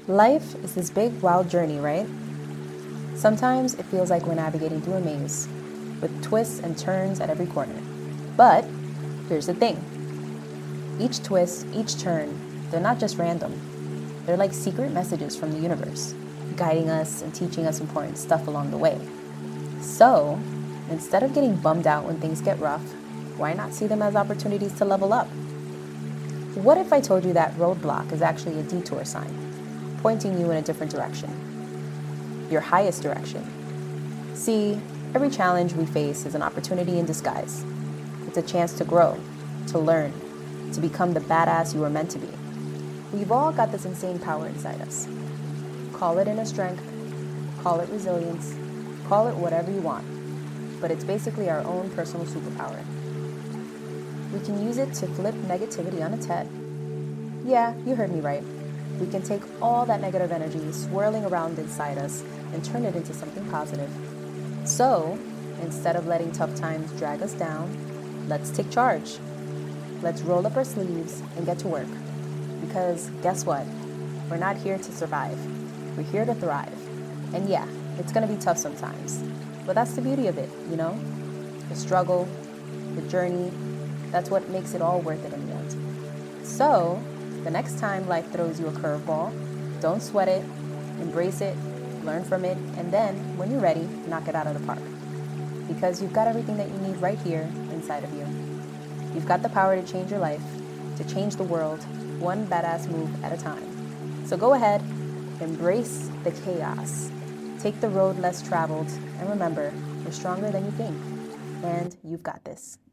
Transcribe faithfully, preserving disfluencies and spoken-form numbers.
Life is this big, wild journey, right? Sometimes it feels like we're navigating through a maze, with twists and turns at every corner. But here's the thing, each twist, each turn, they're not just random. They're like secret messages from the universe, guiding us and teaching us important stuff along the way. So, instead of getting bummed out when things get rough, why not see them as opportunities to level up? What if I told you that roadblock is actually a detour sign, pointing you in a different direction? Your highest direction. See, every challenge we face is an opportunity in disguise. It's a chance to grow, to learn, to become the badass you were meant to be. We've all got this insane power inside us. Call it inner strength, call it resilience, call it whatever you want, but it's basically our own personal superpower. We can use it to flip negativity on its head. Yeah, you heard me right. We can take all that negative energy swirling around inside us and turn it into something positive. So, instead of letting tough times drag us down, let's take charge. Let's roll up our sleeves and get to work. Because guess what? We're not here to survive. We're here to thrive. And yeah, it's gonna be tough sometimes. But that's the beauty of it, you know? The struggle, the journey, that's what makes it all worth it in the end. So, the next time life throws you a curveball, don't sweat it, embrace it, learn from it, and then, when you're ready, knock it out of the park. Because you've got everything that you need right here inside of you. You've got the power to change your life, to change the world, one badass move at a time. So go ahead, embrace the chaos, take the road less traveled, and remember, you're stronger than you think, and you've got this.